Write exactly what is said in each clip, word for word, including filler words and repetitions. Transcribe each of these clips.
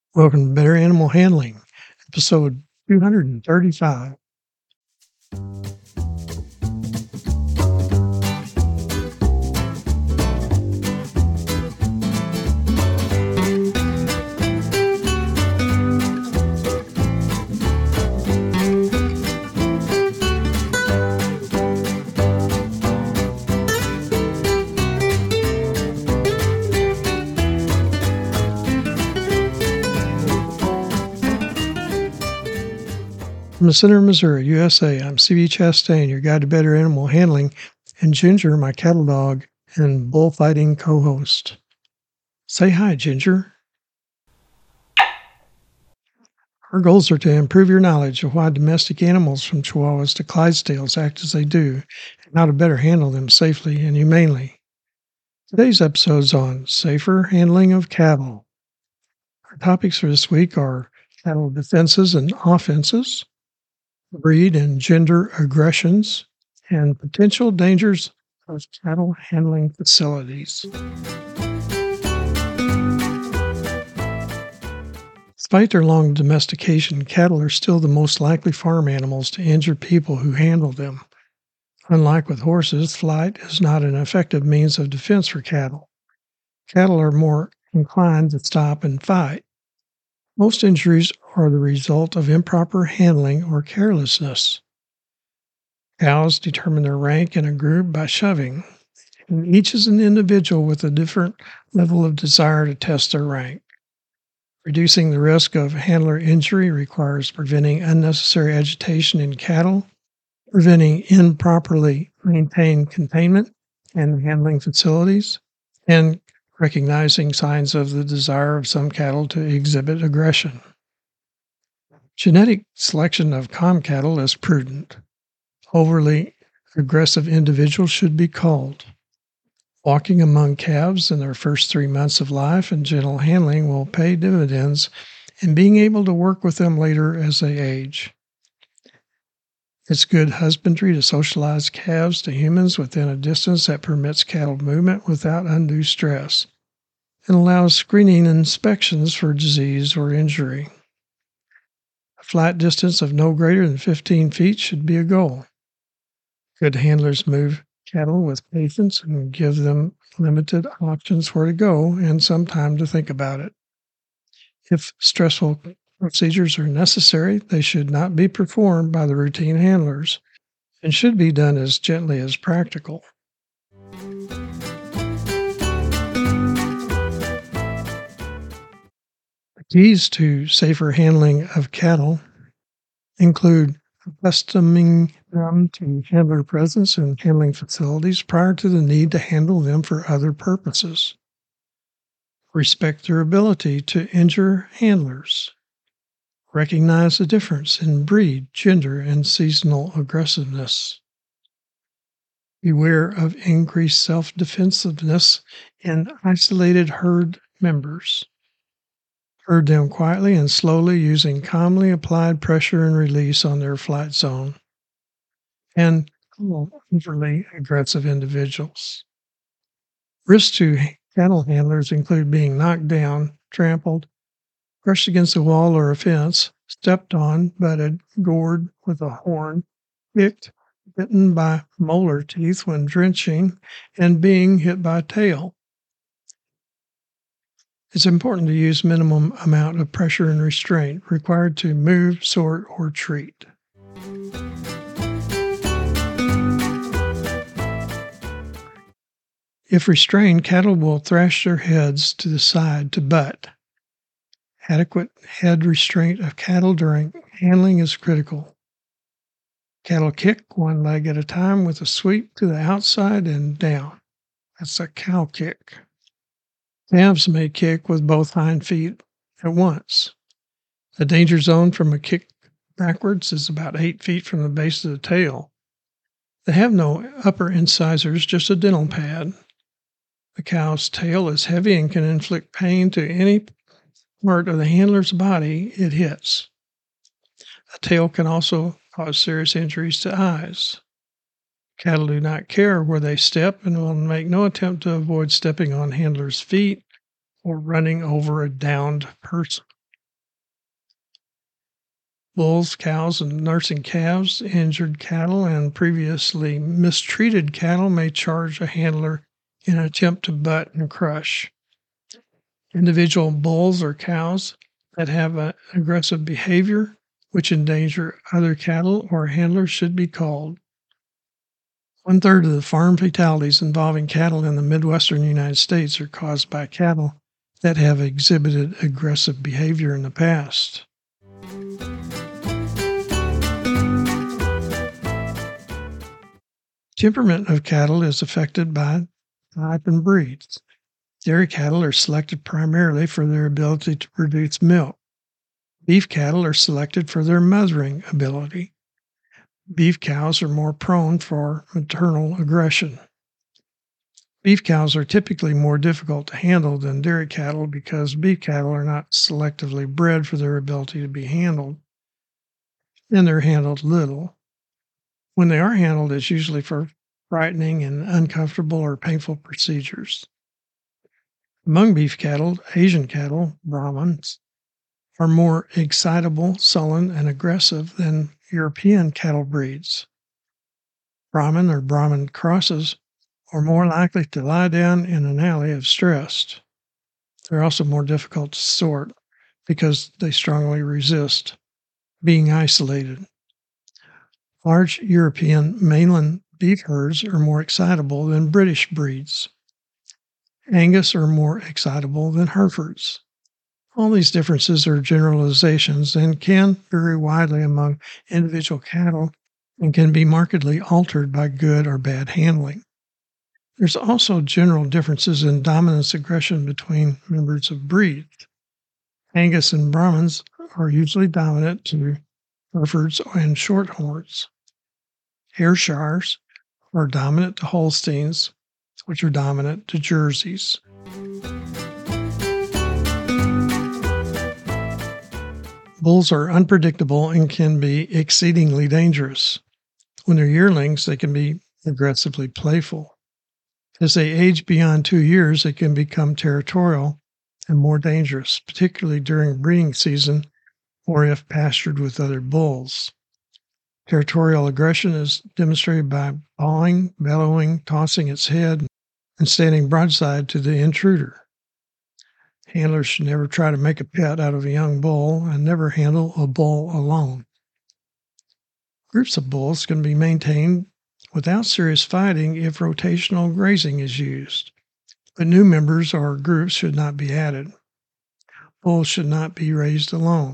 Welcome to Better Animal Handling, episode two hundred thirty-five. From the center of Missouri, U S A, I'm C B Chastain, your guide to better animal handling, and Ginger, my cattle dog and bullfighting co-host. Say hi, Ginger. Our goals are to improve your knowledge of why domestic animals from Chihuahuas to Clydesdales act as they do, and how to better handle them safely and humanely. Today's episode is on safer handling of cattle. Our topics for this week are cattle defenses and offenses, breed and gender aggressions, and potential dangers of cattle handling facilities. Despite their long domestication, cattle are still the most likely farm animals to injure people who handle them. Unlike with horses, flight is not an effective means of defense for cattle. Cattle are more inclined to stop and fight. Most injuries are the result of improper handling or carelessness. Cows determine their rank in a group by shoving, and each is an individual with a different level of desire to test their rank. Reducing the risk of handler injury requires preventing unnecessary agitation in cattle, preventing improperly maintained containment and handling facilities, and recognizing signs of the desire of some cattle to exhibit aggression. Genetic selection of calm cattle is prudent. Overly aggressive individuals should be culled. Walking among calves in their first three months of life and gentle handling will pay dividends in being able to work with them later as they age. It's good husbandry to socialize calves to humans within a distance that permits cattle movement without undue stress and allows screening and inspections for disease or injury. A flight distance of no greater than fifteen feet should be a goal. Good handlers move cattle with patience and give them limited options where to go and some time to think about it. If stressful procedures are necessary, they should not be performed by the routine handlers and should be done as gently as practical. The keys to safer handling of cattle include accustoming them to handler presence and handling facilities prior to the need to handle them for other purposes. Respect their ability to injure handlers. Recognize the difference in breed, gender, and seasonal aggressiveness. Beware of increased self-defensiveness in isolated herd members. Herd them quietly and slowly using calmly applied pressure and release on their flight zone. And cool, overly aggressive individuals. Risks to cattle handlers include being knocked down, trampled, brushed against a wall or a fence, stepped on, butted, gored with a horn, kicked, bitten by molar teeth when drenching, and being hit by a tail. It's important to use minimum amount of pressure and restraint required to move, sort, or treat. If restrained, cattle will thrash their heads to the side to butt. Adequate head restraint of cattle during handling is critical. Cattle kick one leg at a time with a sweep to the outside and down. That's a cow kick. Calves may kick with both hind feet at once. The danger zone from a kick backwards is about eight feet from the base of the tail. They have no upper incisors, just a dental pad. The cow's tail is heavy and can inflict pain to any part of the handler's body it hits. A tail can also cause serious injuries to eyes. Cattle do not care where they step and will make no attempt to avoid stepping on handlers' feet or running over a downed person. Bulls, cows, and nursing calves, injured cattle, and previously mistreated cattle may charge a handler in an attempt to butt and crush. Individual bulls or cows that have an aggressive behavior which endanger other cattle or handlers should be called. One third of the farm fatalities involving cattle in the Midwestern United States are caused by cattle that have exhibited aggressive behavior in the past. Temperament of cattle is affected by type and breeds. Dairy cattle are selected primarily for their ability to produce milk. Beef cattle are selected for their mothering ability. Beef cows are more prone for maternal aggression. Beef cows are typically more difficult to handle than dairy cattle because beef cattle are not selectively bred for their ability to be handled, and they're handled little. When they are handled, it's usually for frightening and uncomfortable or painful procedures. Among beef cattle, Asian cattle, Brahmans, are more excitable, sullen, and aggressive than European cattle breeds. Brahman or Brahman crosses are more likely to lie down in an alley if stressed. They're also more difficult to sort because they strongly resist being isolated. Large European mainland beef herds are more excitable than British breeds. Angus are more excitable than Herefords. All these differences are generalizations and can vary widely among individual cattle and can be markedly altered by good or bad handling. There's also general differences in dominance aggression between members of breeds. Angus and Brahmans are usually dominant to Herefords and Shorthorns. Ayrshires are dominant to Holsteins, which are dominant to Jerseys. Bulls are unpredictable and can be exceedingly dangerous. When they're yearlings, they can be aggressively playful. As they age beyond two years, they can become territorial and more dangerous, particularly during breeding season or if pastured with other bulls. Territorial aggression is demonstrated by bawling, bellowing, tossing its head, and standing broadside to the intruder. Handlers should never try to make a pet out of a young bull and never handle a bull alone. Groups of bulls can be maintained without serious fighting if rotational grazing is used, but new members or groups should not be added. Bulls should not be raised alone.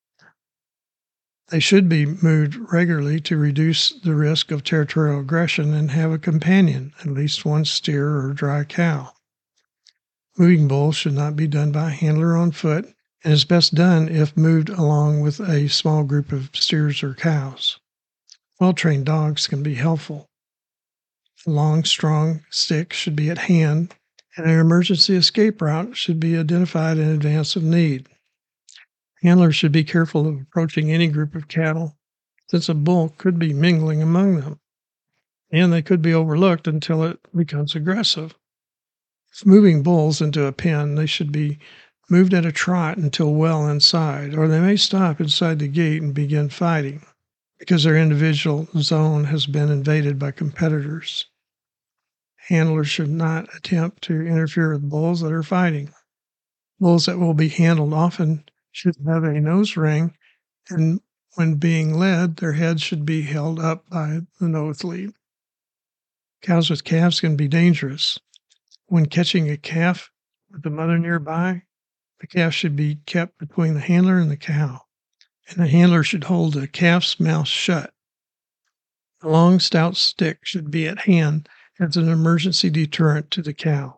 They should be moved regularly to reduce the risk of territorial aggression and have a companion, at least one steer or dry cow. Moving bulls should not be done by a handler on foot and is best done if moved along with a small group of steers or cows. Well-trained dogs can be helpful. A long, strong stick should be at hand, and an emergency escape route should be identified in advance of need. Handlers should be careful of approaching any group of cattle, since a bull could be mingling among them, and they could be overlooked until it becomes aggressive. If moving bulls into a pen, they should be moved at a trot until well inside, or they may stop inside the gate and begin fighting because their individual zone has been invaded by competitors. Handlers should not attempt to interfere with bulls that are fighting. Bulls that will be handled often should have a nose ring, and when being led, their heads should be held up by the nose lead. Cows with calves can be dangerous. When catching a calf with the mother nearby, the calf should be kept between the handler and the cow, and the handler should hold the calf's mouth shut. A long, stout stick should be at hand as an emergency deterrent to the cow.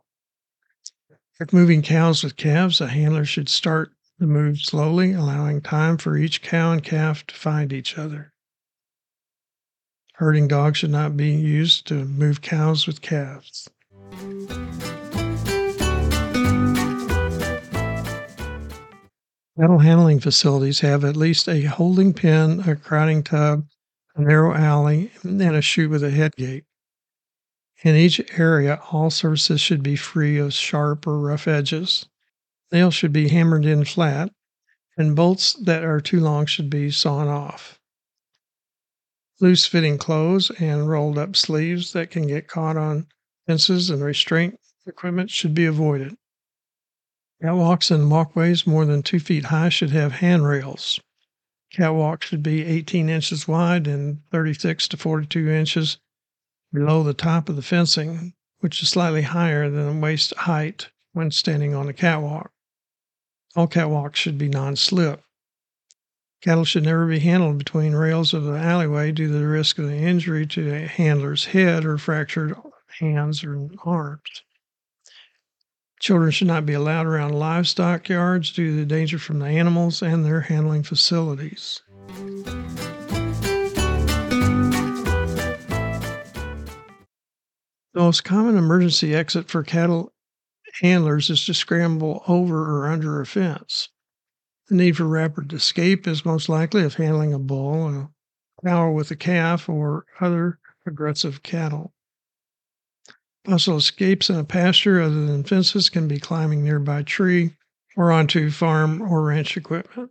If moving cows with calves, a handler should start the move slowly, allowing time for each cow and calf to find each other. Herding dogs should not be used to move cows with calves. Cattle handling facilities have at least a holding pen, a crowding tub, a narrow alley, and a chute with a head gate. In each area, all surfaces should be free of sharp or rough edges. Nails should be hammered in flat, and bolts that are too long should be sawn off. Loose fitting clothes and rolled up sleeves that can get caught on fences and restraint equipment should be avoided. Catwalks and walkways more than two feet high should have handrails. Catwalk should be eighteen inches wide and thirty-six to forty-two inches below the top of the fencing, which is slightly higher than waist height when standing on a catwalk. All catwalks should be non-slip. Cattle should never be handled between rails of the alleyway due to the risk of the injury to the handler's head or fractured hands or arms. Children should not be allowed around livestock yards due to the danger from the animals and their handling facilities. The most common emergency exit for cattle handlers is to scramble over or under a fence. The need for rapid escape is most likely if handling a bull, a cow with a calf, or other aggressive cattle. Possible escapes in a pasture other than fences can be climbing nearby tree or onto farm or ranch equipment.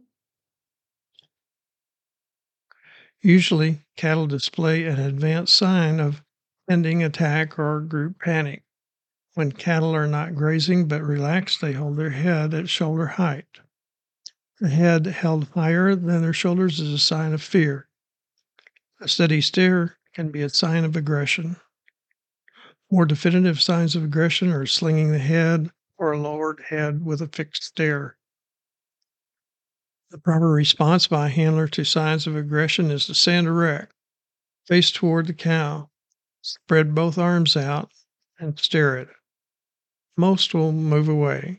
Usually, cattle display an advanced sign of pending attack or group panic. When cattle are not grazing but relaxed, they hold their head at shoulder height. The head held higher than their shoulders is a sign of fear. A steady stare can be a sign of aggression. More definitive signs of aggression are slinging the head or a lowered head with a fixed stare. The proper response by a handler to signs of aggression is to stand erect, face toward the cow, spread both arms out, and stare at it. Most will move away.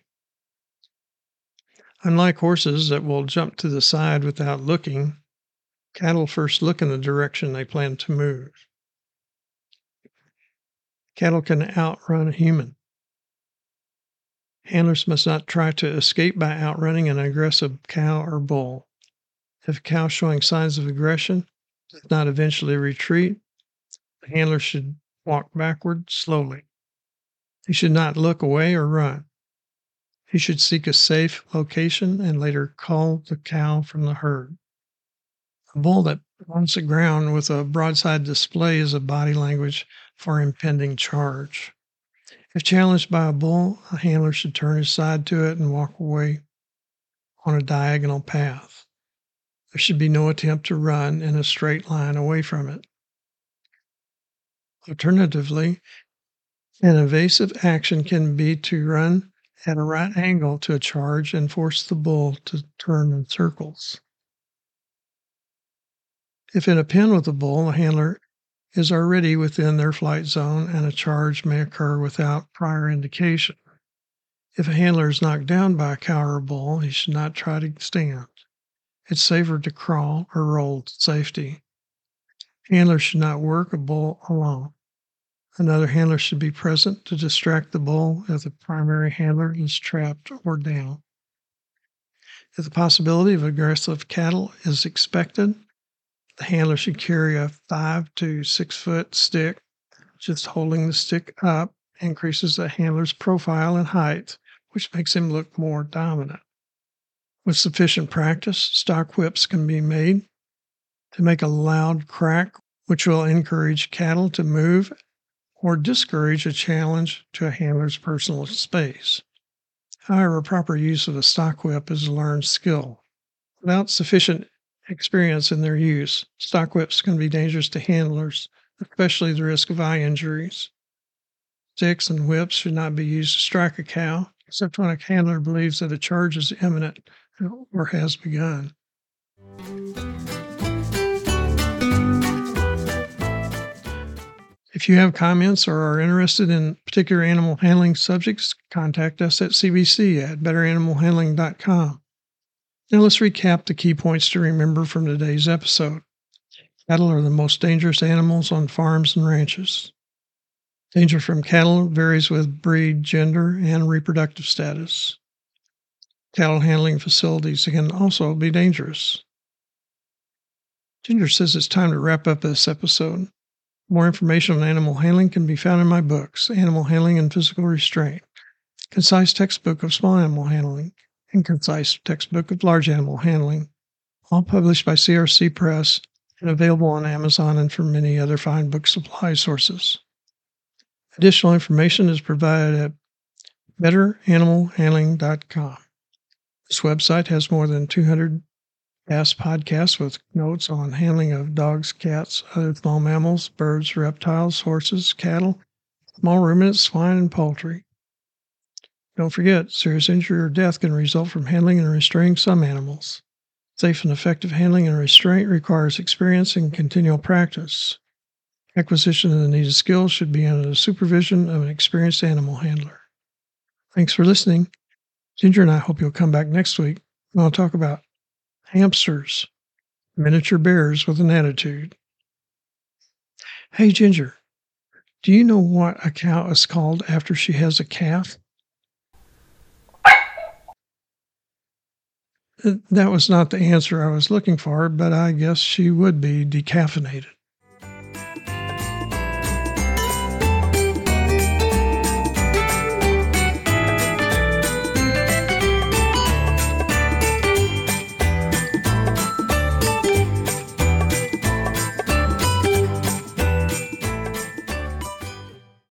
Unlike horses that will jump to the side without looking, cattle first look in the direction they plan to move. Cattle can outrun a human. Handlers must not try to escape by outrunning an aggressive cow or bull. If a cow showing signs of aggression does not eventually retreat, the handler should walk backward slowly. He should not look away or run. He should seek a safe location and later call the cow from the herd. A bull that runs the ground with a broadside display is a body language for impending charge. If challenged by a bull, a handler should turn his side to it and walk away on a diagonal path. There should be no attempt to run in a straight line away from it. Alternatively, an evasive action can be to run at a right angle to a charge and force the bull to turn in circles. If in a pen with a bull, the handler is already within their flight zone and a charge may occur without prior indication. If a handler is knocked down by a cow or bull, he should not try to stand. It's safer to crawl or roll to safety. Handlers should not work a bull alone. Another handler should be present to distract the bull if the primary handler is trapped or down. If the possibility of aggressive cattle is expected, the handler should carry a five to six foot stick. Just holding the stick up increases the handler's profile and height, which makes him look more dominant. With sufficient practice, stock whips can be made to make a loud crack, which will encourage cattle to move or discourage a challenge to a handler's personal space. However, proper use of a stock whip is a learned skill. Without sufficient experience in their use, stock whips can be dangerous to handlers, especially the risk of eye injuries. Sticks and whips should not be used to strike a cow, except when a handler believes that a charge is imminent or has begun. If you have comments or are interested in particular animal handling subjects, contact us at c b c at better animal handling dot com. Now let's recap the key points to remember from today's episode. Cattle are the most dangerous animals on farms and ranches. Danger from cattle varies with breed, gender, and reproductive status. Cattle handling facilities can also be dangerous. Ginger says it's time to wrap up this episode. More information on animal handling can be found in my books, Animal Handling and Physical Restraint, Concise Textbook of Small Animal Handling, and concise textbook of large animal handling, all published by C R C Press and available on Amazon and from many other fine book supply sources. Additional information is provided at better animal handling dot com. This website has more than two hundred past podcasts with notes on handling of dogs, cats, other small mammals, birds, reptiles, horses, cattle, small ruminants, swine, and poultry. Don't forget, serious injury or death can result from handling and restraining some animals. Safe and effective handling and restraint requires experience and continual practice. Acquisition of the needed skills should be under the supervision of an experienced animal handler. Thanks for listening. Ginger and I hope you'll come back next week and I'll talk about hamsters, miniature bears with an attitude. Hey, Ginger, do you know what a cow is called after she has a calf? That was not the answer I was looking for, but I guess she would be decaffeinated.